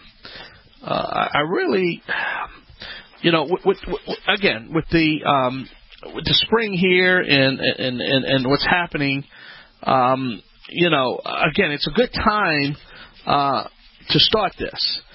uh, I really, you know, with, with, with, again, with the um, with the spring here and and, and, and what's happening, um, you know, again, it's a good time uh, to start this.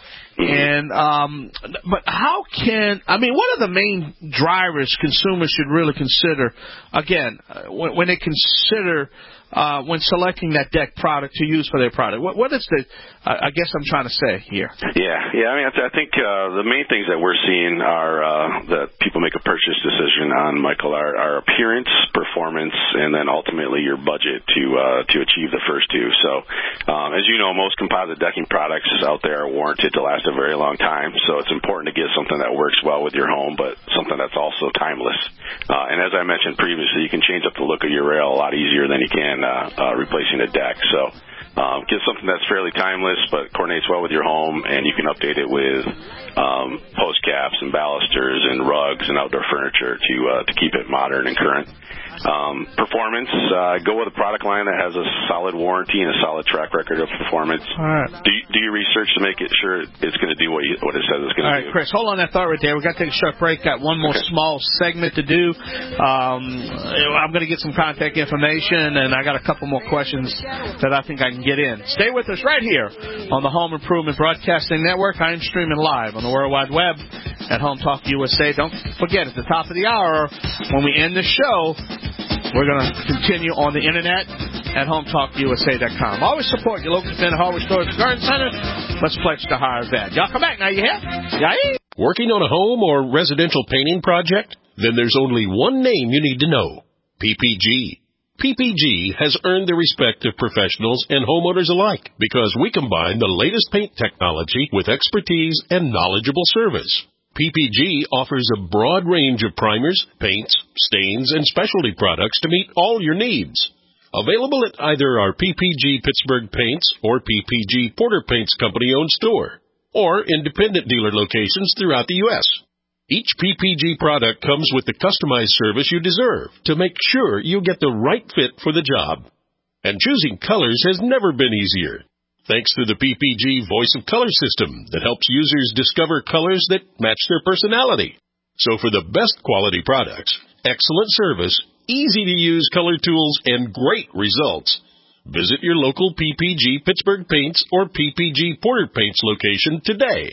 And um, but how can I mean? What are the main drivers consumers should really consider? Again, uh, when, when they consider uh, when selecting that deck product to use for their product, what, what is the? Uh, I guess I'm trying to say here. Yeah, yeah. I mean, I, th- I think uh, the main things that we're seeing are uh, that people make a purchase decision on, Michael, are, are appearance, performance, and then ultimately your budget to uh, to achieve the first two. So, um, as you know, most composite decking products out there are warranted to last a very long time. So it's important to get something that works well with your home, but something that's also timeless. Uh, and as I mentioned previously, you can change up the look of your rail a lot easier than you can uh, uh, replacing a deck. So. Um, get something that's fairly timeless but coordinates well with your home, and you can update it with um, post caps and balusters and rugs and outdoor furniture to uh, to keep it modern and current. Um, performance, uh, go with a product line that has a solid warranty and a solid track record of performance. All right. Do you, do your research to make it sure it's going to do what you, what it says it's going to do. All right, Chris, hold on that thought right there. We've got to take a short break. Got one more okay. small segment to do. Um, I'm going to get some contact information, and I got a couple more questions that I think I can get in. Stay with us right here on the Home Improvement Broadcasting Network. I am streaming live on the World Wide Web at Home Talk U S A. Don't forget, at the top of the hour, when we end the show, we're going to continue on the internet at home talk U S A dot com. Always support your local independent hardware stores and garden centers. Let's pledge to hire that. Y'all come back now. You hear? Yeah. Working on a home or residential painting project? Then there's only one name you need to know. P P G. P P G has earned the respect of professionals and homeowners alike because we combine the latest paint technology with expertise and knowledgeable service. P P G offers a broad range of primers, paints, stains, and specialty products to meet all your needs. Available at either our P P G Pittsburgh Paints or P P G Porter Paints Company-owned store, or independent dealer locations throughout the U S Each P P G product comes with the customized service you deserve to make sure you get the right fit for the job. And choosing colors has never been easier. Thanks to the P P G Voice of Color system that helps users discover colors that match their personality. So for the best quality products, excellent service, easy-to-use color tools, and great results, visit your local P P G Pittsburgh Paints or P P G Porter Paints location today.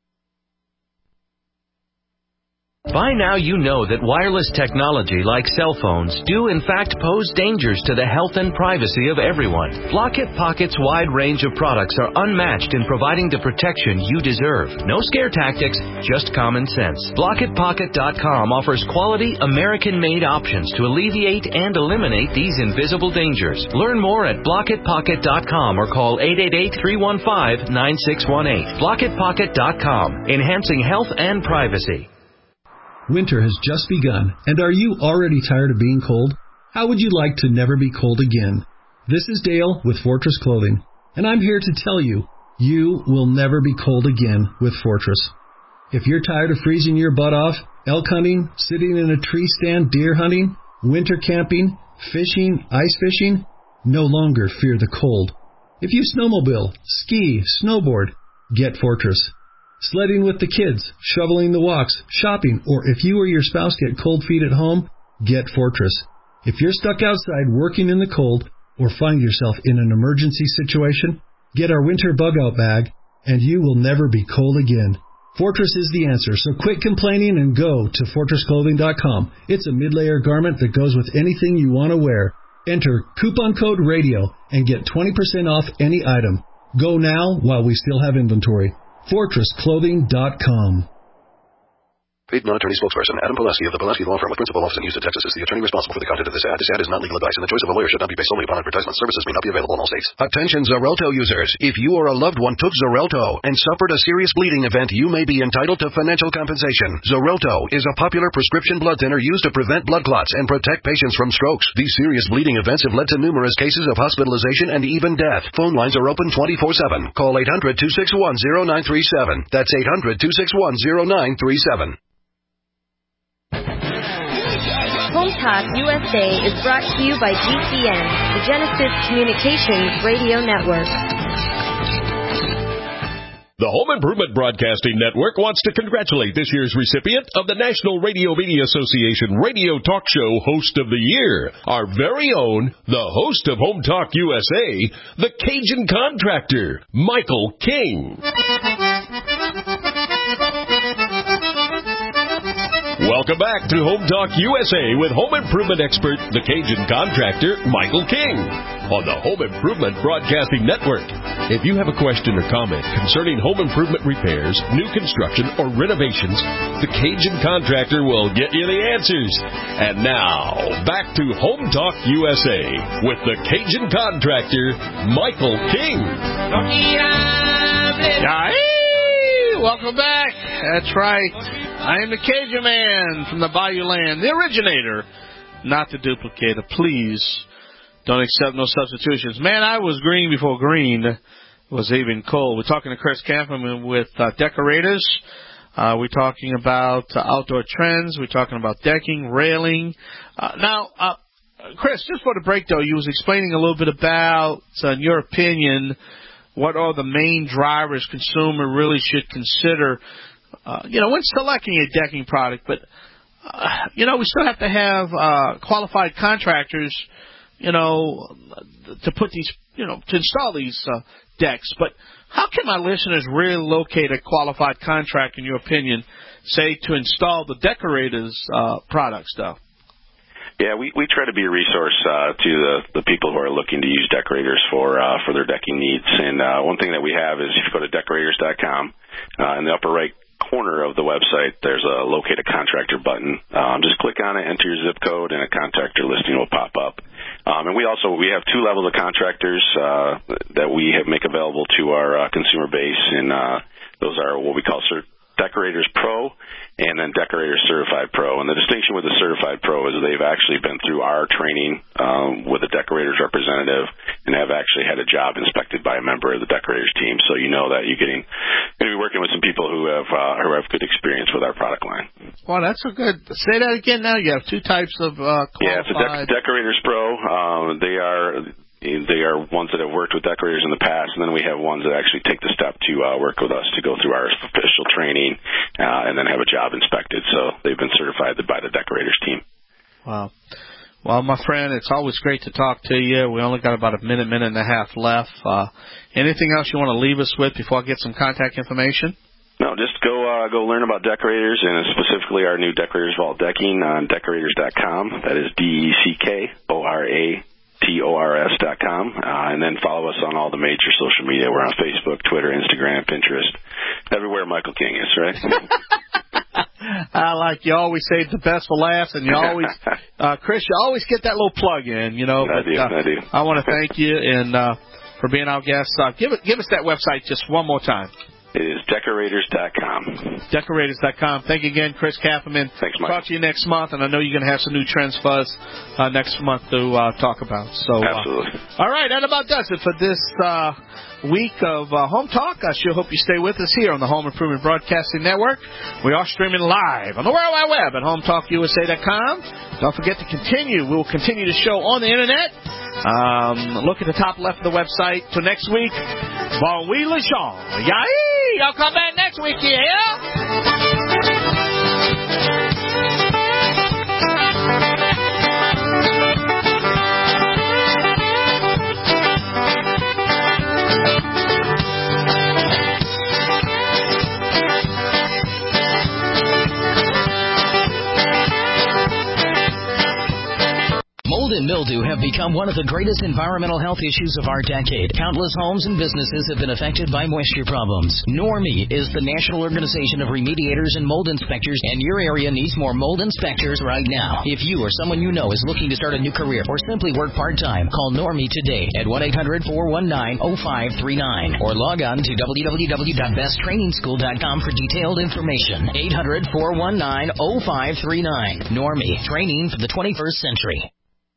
By now you know that wireless technology like cell phones do in fact pose dangers to the health and privacy of everyone. Blockit Pocket's wide range of products are unmatched in providing the protection you deserve. No scare tactics, just common sense. Blockit Pocket dot com offers quality American-made options to alleviate and eliminate these invisible dangers. Learn more at Blockit Pocket dot com or call eight eight eight, three one five, nine six one eight. Blockit Pocket dot com, enhancing health and privacy. Winter has just begun, and are you already tired of being cold? How would you like to never be cold again? This is Dale with Fortress Clothing, and I'm here to tell you, you will never be cold again with Fortress. If you're tired of freezing your butt off, elk hunting, sitting in a tree stand deer hunting, winter camping, fishing, ice fishing, no longer fear the cold. If you snowmobile, ski, snowboard, get Fortress. Sledding with the kids, shoveling the walks, shopping, or if you or your spouse get cold feet at home, get Fortress. If you're stuck outside working in the cold or find yourself in an emergency situation, get our winter bug-out bag, and you will never be cold again. Fortress is the answer, so quit complaining and go to Fortress Clothing dot com. It's a mid-layer garment that goes with anything you want to wear. Enter coupon code RADIO and get twenty percent off any item. Go now while we still have inventory. Fortress Clothing dot com. Paid non-attorney spokesperson Adam Pulaski of the Pulaski Law Firm with principal office in Houston, Texas is the attorney responsible for the content of this ad. This ad is not legal advice, and the choice of a lawyer should not be based solely upon advertisement. Services may not be available in all states. Attention Xarelto users. If you or a loved one took Xarelto and suffered a serious bleeding event, you may be entitled to financial compensation. Xarelto is a popular prescription blood thinner used to prevent blood clots and protect patients from strokes. These serious bleeding events have led to numerous cases of hospitalization and even death. Phone lines are open twenty-four seven. Call eight hundred, two six one, zero nine three seven. That's eight hundred, two six one, zero nine three seven. Home Talk U S A is brought to you by G C N, the Genesis Communications Radio Network. The Home Improvement Broadcasting Network wants to congratulate this year's recipient of the National Radio Media Association Radio Talk Show Host of the Year, our very own, the host of Home Talk U S A, the Cajun Contractor, Michael King. Welcome back to Home Talk U S A with home improvement expert, the Cajun contractor, Michael King, on the Home Improvement Broadcasting Network. If you have a question or comment concerning home improvement repairs, new construction, or renovations, the Cajun contractor will get you the answers. And now, back to Home Talk U S A with the Cajun contractor, Michael King. Yay! Welcome back. That's right. I am the Cajun man from the Bayou Land, the originator, not the duplicator. Please don't accept no substitutions. Man, I was green before green was even cold. We're talking to Chris Kampman with uh, Decorators. Uh, we're talking about uh, outdoor trends. We're talking about decking, railing. Uh, now, uh, Chris, just for the break, though, you was explaining a little bit about, uh, in your opinion, what are the main drivers consumer really should consider Uh, you know, when selecting a decking product, but, uh, you know, we still have to have uh, qualified contractors, you know, to put these, you know, to install these uh, decks. But how can my listeners really locate a qualified contractor, in your opinion, say, to install the Decorators uh, products, though? Yeah, we, we try to be a resource uh, to the, the people who are looking to use Decorators for uh, for their decking needs. And uh, one thing that we have is if you go to Decorators dot com, uh, in the upper right corner of the website, there's a locate a contractor button. Um, just click on it, enter your zip code, and a contractor listing will pop up. Um, and we also we have two levels of contractors uh, that we have make available to our uh, consumer base, and uh, those are what we call cert- Decorators Pro and then Decorators Certified Pro. And the distinction with the Certified Pro is they've actually been through our training um, with a Decorators representative and have actually had a job inspected by a member of the Decorators team. So you know that you're getting going to be working with some people who have uh, who have good experience with our product line. Well, that's a good. Say that again. Now you have two types of uh, qualified. Yeah, it's a Dec- Decorators Pro. Um, they are. They are ones that have worked with Decorators in the past, and then we have ones that actually take the step to uh, work with us to go through our official training uh, and then have a job inspected. So they've been certified by the Decorators team. Wow. Well, my friend, it's always great to talk to you. We only got about a minute, minute and a half left. Uh, anything else you want to leave us with before I get some contact information? No, just go uh, go learn about Decorators, and specifically our new Decorators Vault decking on Decorators dot com. That is D E C K O R A T O R S dot com, uh, and then follow us on all the major social media. We're on Facebook, Twitter, Instagram, Pinterest, everywhere Michael King is, right? I like you always save the best for last, and you always, uh, Chris, you always get that little plug in, you know. I but, do, uh, I do. I want to thank you and uh, for being our guest. Uh, give it, give us that website just one more time. It is Decorators dot com. Decorators dot com. Thank you again, Chris Kampman. Thanks, Mike. Talk to you next month, and I know you're going to have some new trends for us uh, next month to uh, talk about. So, Absolutely. Uh, all right, that about does it for this uh, week of uh, Home Talk. I sure hope you stay with us here on the Home Improvement Broadcasting Network. We are streaming live on the World Wide Web at home talk U S A dot com. Don't forget to continue. We will continue the show on the Internet. Um, look at the top left of the website. Till next week, Bon Oui Le Jean. Yay! Y'all come back next week, yeah? Mold and mildew have become one of the greatest environmental health issues of our decade. Countless homes and businesses have been affected by moisture problems. NORMI is the National Organization of Remediators and Mold Inspectors, and your area needs more mold inspectors right now. If you or someone you know is looking to start a new career or simply work part-time, call NORMI today at one eight hundred four one nine oh five three nine or log on to w w w dot best training school dot com for detailed information. eight hundred four one nine oh five three nine. NORMI, training for the twenty-first century.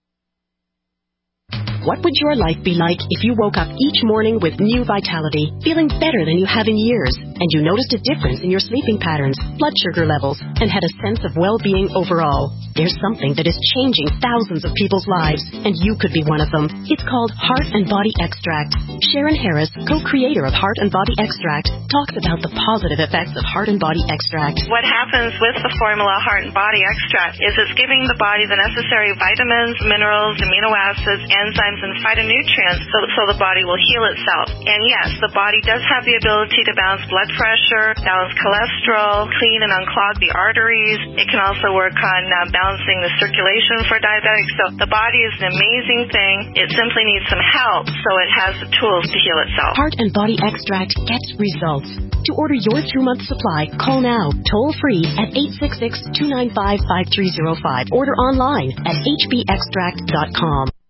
What would your life be like if you woke up each morning with new vitality, feeling better than you have in years, and you noticed a difference in your sleeping patterns, blood sugar levels, and had a sense of well-being overall? There's something that is changing thousands of people's lives, and you could be one of them. It's called Heart and Body Extract. Sharon Harris, co-creator of Heart and Body Extract, talks about the positive effects of Heart and Body Extract. What happens with the formula Heart and Body Extract is it's giving the body the necessary vitamins, minerals, amino acids, enzymes, and phytonutrients so, so the body will heal itself. And yes, the body does have the ability to balance blood pressure, balance cholesterol, clean and unclog the arteries. It can also work on uh, balancing the circulation for diabetics. So the body is an amazing thing. It simply needs some help, so it has the tools to heal itself. Heart and Body Extract gets results. To order your two-month supply, call now, toll-free at eight six six, two nine five, five three zero five. Order online at h b extract dot com.